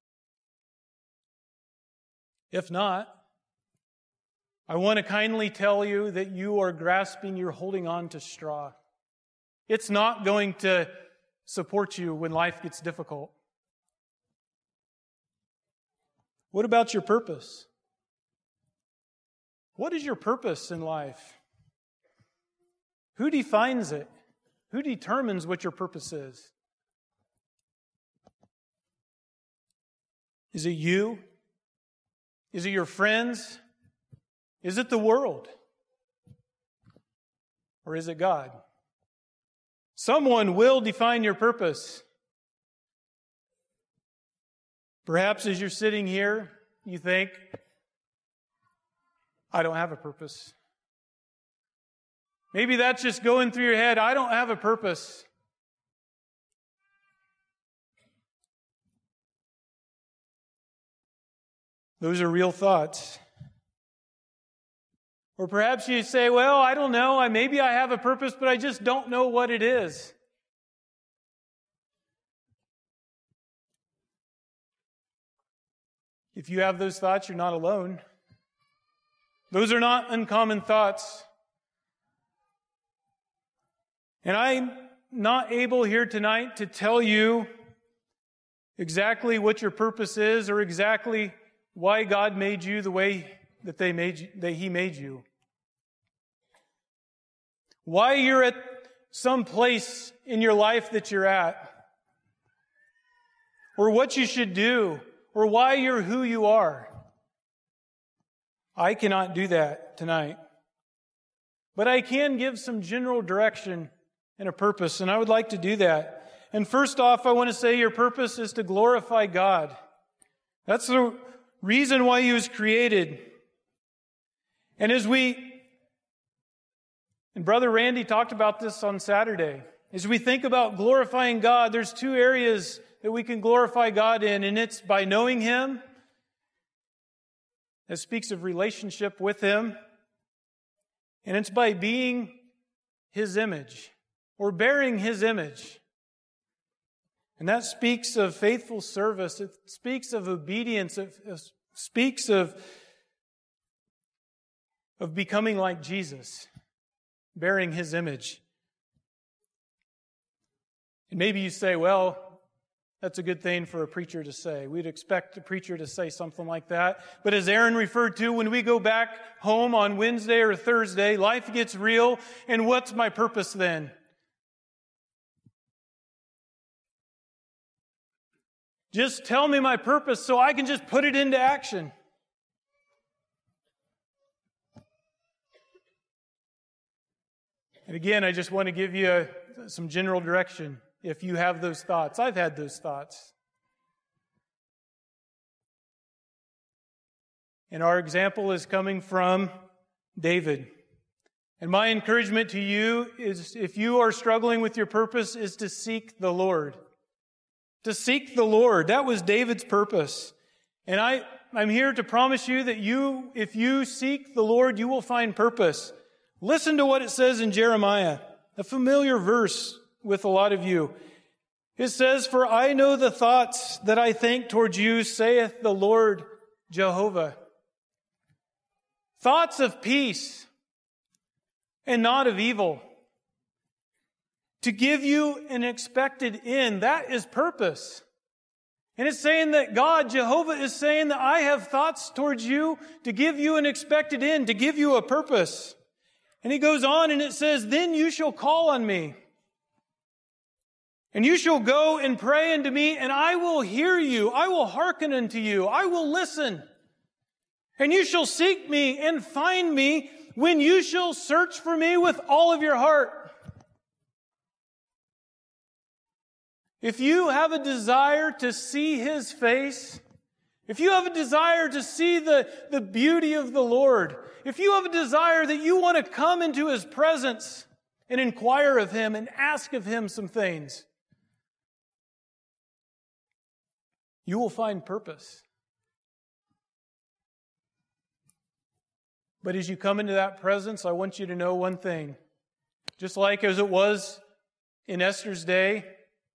If not, I want to kindly tell you that you are grasping, you're holding on to straw. It's not going to support you when life gets difficult. What about your purpose? What is your purpose in life? Who defines it? Who determines what your purpose is? Is it you? Is it your friends? Is it the world? Or is it God? Someone will define your purpose. Perhaps as you're sitting here, you think, I don't have a purpose. Maybe that's just going through your head, I don't have a purpose. Those are real thoughts. Or perhaps you say, well, I don't know, maybe I have a purpose, but I just don't know what it is. If you have those thoughts, you're not alone. Those are not uncommon thoughts. And I'm not able here tonight to tell you exactly what your purpose is or exactly why God made you the way that He made you. Why you're at some place in your life that you're at. Or what you should do. Or why you're who you are. I cannot do that tonight. But I can give some general direction and a purpose, and I would like to do that. And first off, I want to say your purpose is to glorify God. That's the reason why He was created. And and Brother Randy talked about this on Saturday. As we think about glorifying God, there's two areas that we can glorify God in, and it's by knowing Him. That speaks of relationship with Him. And it's by being His image, or bearing His image. And that speaks of faithful service. It speaks of obedience. It speaks of becoming like Jesus, bearing His image. And maybe you say, well, that's a good thing for a preacher to say. We'd expect a preacher to say something like that. But as Aaron referred to, when we go back home on Wednesday or Thursday, life gets real. And what's my purpose then? Just tell me my purpose so I can just put it into action. And again, I just want to give you some general direction. If you have those thoughts, I've had those thoughts. And our example is coming from David. And my encouragement to you is, if you are struggling with your purpose, is to seek the Lord. To seek the Lord. That was David's purpose. And I'm here to promise you that if you seek the Lord, you will find purpose. Listen to what it says in Jeremiah, a familiar verse with a lot of you. It says, "For I know the thoughts that I think towards you, saith the Lord Jehovah." Thoughts of peace and not of evil. To give you an expected end. That is purpose. And it's saying that God, Jehovah, is saying that I have thoughts towards you to give you an expected end, to give you a purpose. And He goes on and it says, "Then you shall call on me. And you shall go and pray unto me, and I will hear you. I will hearken unto you. I will listen. And you shall seek me and find me when you shall search for me with all of your heart." If you have a desire to see His face, if you have a desire to see the beauty of the Lord, if you have a desire that you want to come into His presence and inquire of Him and ask of Him some things, you will find purpose. But as you come into that presence, I want you to know one thing. Just like as it was in Esther's day,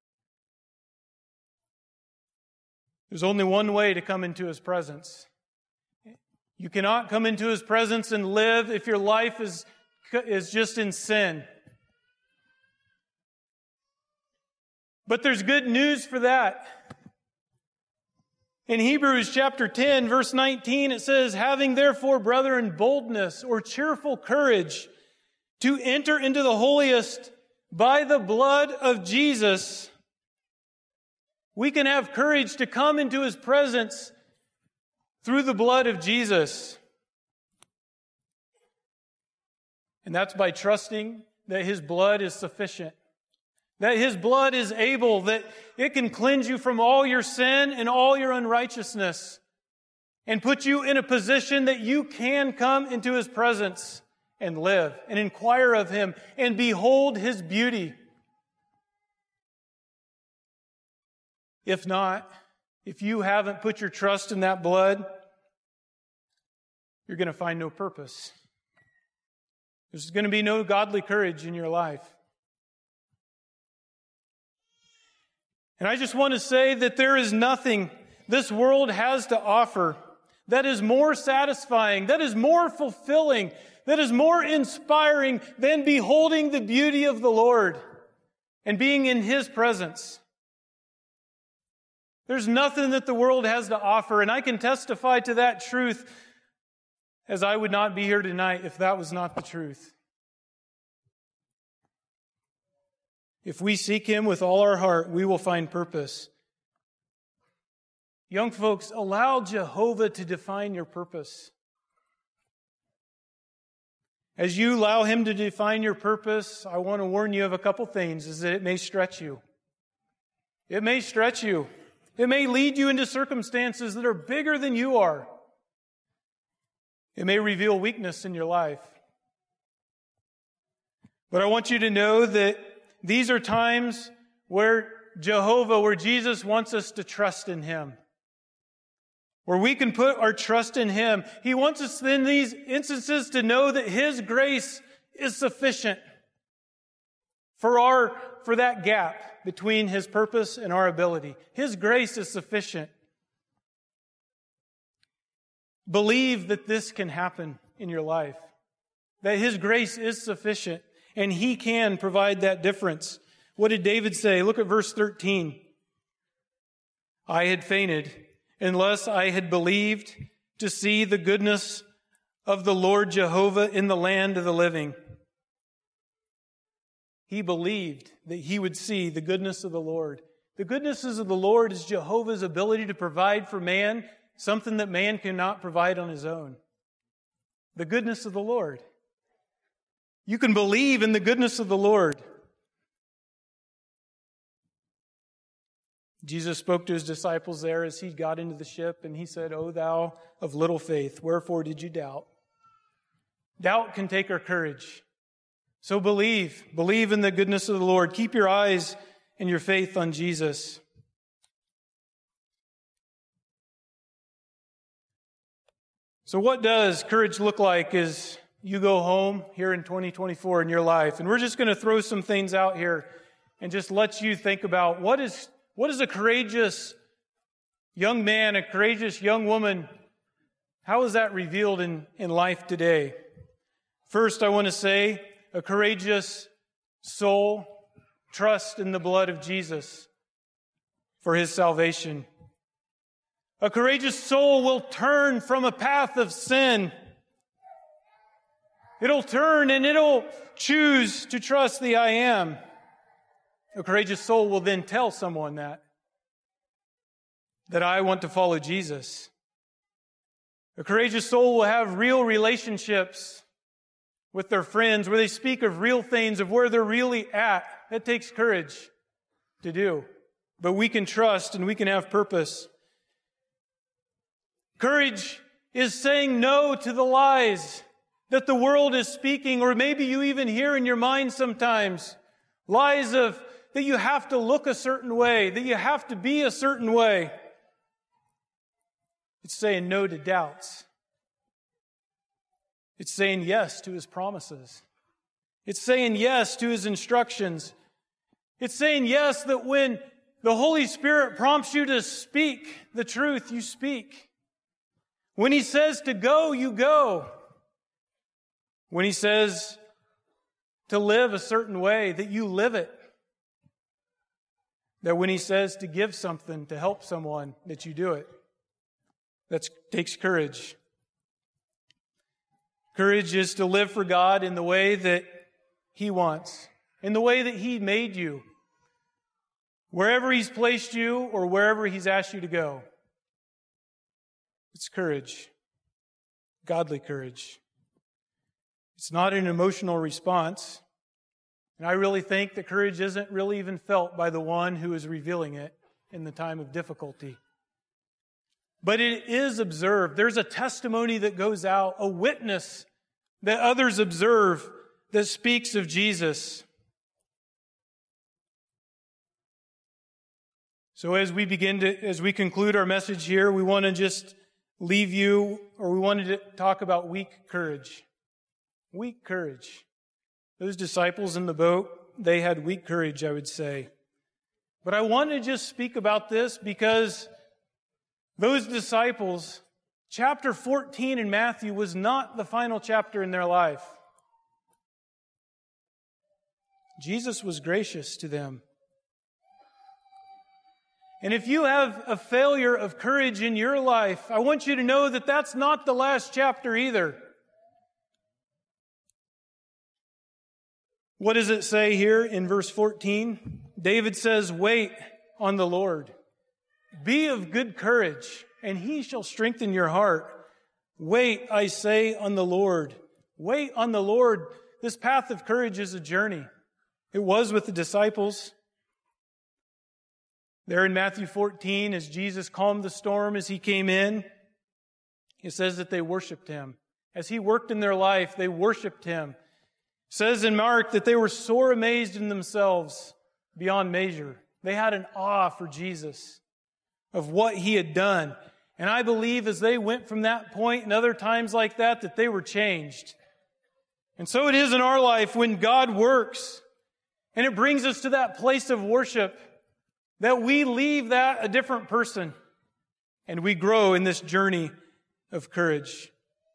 There's only one way to come into His presence. You cannot come into His presence and live if your life is just in sin. But there's good news for that. In Hebrews chapter 10, verse 19, it says, "Having therefore, brethren, boldness or cheerful courage to enter into the holiest by the blood of Jesus," we can have courage to come into His presence through the blood of Jesus. And that's by trusting that His blood is sufficient. That His blood is able, that it can cleanse you from all your sin and all your unrighteousness and put you in a position that you can come into His presence and live and inquire of Him and behold His beauty. If not, if you haven't put your trust in that blood, you're going to find no purpose. There's going to be no godly courage in your life. And I just want to say that there is nothing this world has to offer that is more satisfying, that is more fulfilling, that is more inspiring than beholding the beauty of the Lord and being in His presence. There's nothing that the world has to offer, and I can testify to that truth, as I would not be here tonight if that was not the truth. If we seek Him with all our heart, we will find purpose. Young folks, allow Jehovah to define your purpose. As you allow Him to define your purpose, I want to warn you of a couple things, is that it may stretch you. It may stretch you. It may lead you into circumstances that are bigger than you are. It may reveal weakness in your life. But I want you to know that these are times where Jesus wants us to trust in Him. Where we can put our trust in Him. He wants us in these instances to know that His grace is sufficient for that gap between His purpose and our ability. His grace is sufficient. Believe that this can happen in your life. That His grace is sufficient and He can provide that difference. What did David say? Look at verse 13. "I had fainted unless I had believed to see the goodness of the Lord Jehovah in the land of the living." He believed that he would see the goodness of the Lord. The goodnesses of the Lord is Jehovah's ability to provide for man something that man cannot provide on his own. The goodness of the Lord. You can believe in the goodness of the Lord. Jesus spoke to His disciples there as He got into the ship, and He said, "O thou of little faith, wherefore did you doubt?" Doubt can take our courage. So believe in the goodness of the Lord. Keep your eyes and your faith on Jesus. So what does courage look like as you go home here in 2024 in your life? And we're just going to throw some things out here and just let you think about what is a courageous young man, a courageous young woman, how is that revealed in life today? First, I want to say, a courageous soul trusts in the blood of Jesus for his salvation. A courageous soul will turn from a path of sin. It'll turn and it'll choose to trust the I Am. A courageous soul will then tell someone that I want to follow Jesus. A courageous soul will have real relationships with their friends where they speak of real things, of where they're really at. That takes courage to do. But we can trust and we can have purpose. Courage is saying no to the lies that the world is speaking, or maybe you even hear in your mind sometimes. Lies of that you have to look a certain way, that you have to be a certain way. It's saying no to doubts. It's saying yes to His promises. It's saying yes to His instructions. It's saying yes that when the Holy Spirit prompts you to speak the truth, you speak. When He says to go, you go. When He says to live a certain way, that you live it. That when He says to give something, to help someone, that you do it. That takes courage. Courage is to live for God in the way that He wants, in the way that He made you, wherever He's placed you or wherever He's asked you to go. It's courage, godly courage. It's not an emotional response. And I really think that courage isn't really even felt by the one who is revealing it in the time of difficulty. But it is observed. There's a testimony that goes out, a witness that others observe that speaks of Jesus. So as we conclude our message here, we want to just leave you, or we wanted to talk about weak courage. Weak courage. Those disciples in the boat, they had weak courage, I would say. But I want to just speak about this because those disciples, chapter 14 in Matthew was not the final chapter in their life. Jesus was gracious to them. And if you have a failure of courage in your life, I want you to know that that's not the last chapter either. What does it say here in verse 14? David says, "Wait on the Lord. Be of good courage, and He shall strengthen your heart. Wait, I say, on the Lord." Wait on the Lord. This path of courage is a journey. It was with the disciples. There in Matthew 14, as Jesus calmed the storm as He came in, it says that they worshiped Him. As He worked in their life, they worshiped Him. It says in Mark that they were sore amazed in themselves beyond measure. They had an awe for Jesus of what He had done. And I believe as they went from that point and other times like that they were changed. And so it is in our life when God works and it brings us to that place of worship, that we leave that a different person and we grow in this journey of courage.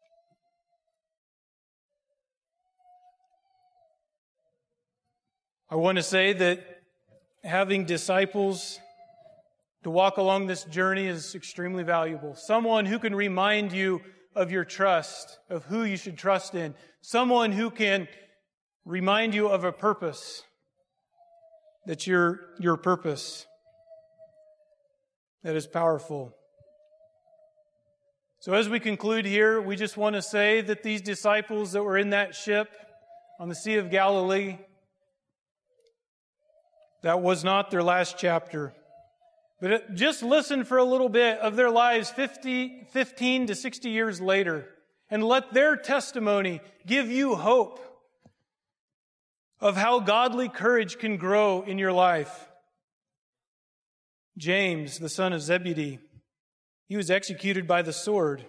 I want to say that having disciples to walk along this journey is extremely valuable. Someone who can remind you of your trust, of who you should trust in. Someone who can remind you of a purpose, that your purpose. That is powerful. So as we conclude here, we just want to say that these disciples that were in that ship on the Sea of Galilee, that was not their last chapter. But just listen for a little bit of their lives 15 to 60 years later, and let their testimony give you hope of how godly courage can grow in your life. James, the son of Zebedee, he was executed by the sword.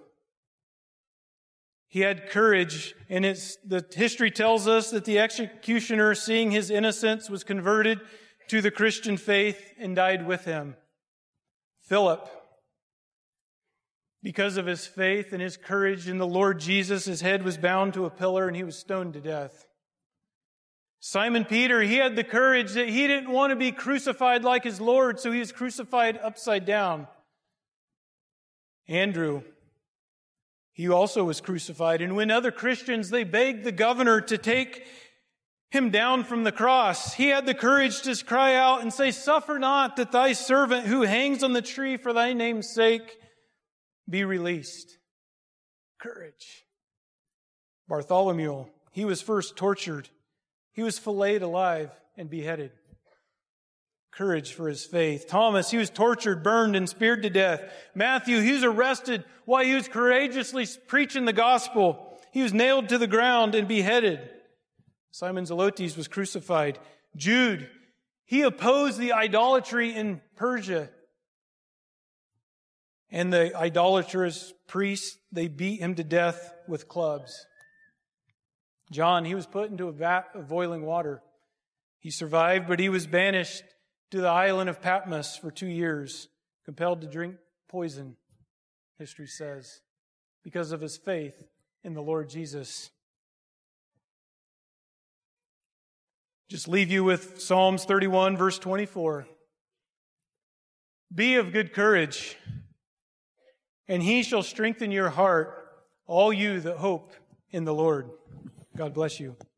He had courage, and the history tells us that the executioner, seeing his innocence, was converted to the Christian faith and died with him. Philip, because of his faith and his courage in the Lord Jesus, his head was bound to a pillar and he was stoned to death. Simon Peter, he had the courage that he didn't want to be crucified like his Lord, so he was crucified upside down. Andrew, he also was crucified. And when other Christians, they begged the governor to take him down from the cross, he had the courage to cry out and say, "Suffer not that thy servant who hangs on the tree for thy name's sake be released." Courage. Bartholomew, he was first tortured. He was filleted alive and beheaded. Courage for his faith. Thomas, he was tortured, burned, and speared to death. Matthew, he was arrested while he was courageously preaching the gospel. He was nailed to the ground and beheaded. Simon Zelotes was crucified. Jude, he opposed the idolatry in Persia. And the idolatrous priests, they beat him to death with clubs. John, he was put into a vat of boiling water. He survived, but he was banished to the island of Patmos for 2 years, compelled to drink poison, history says, because of his faith in the Lord Jesus. Just leave you with Psalms 31, verse 24. Be of good courage, and he shall strengthen your heart, all you that hope in the Lord. God bless you.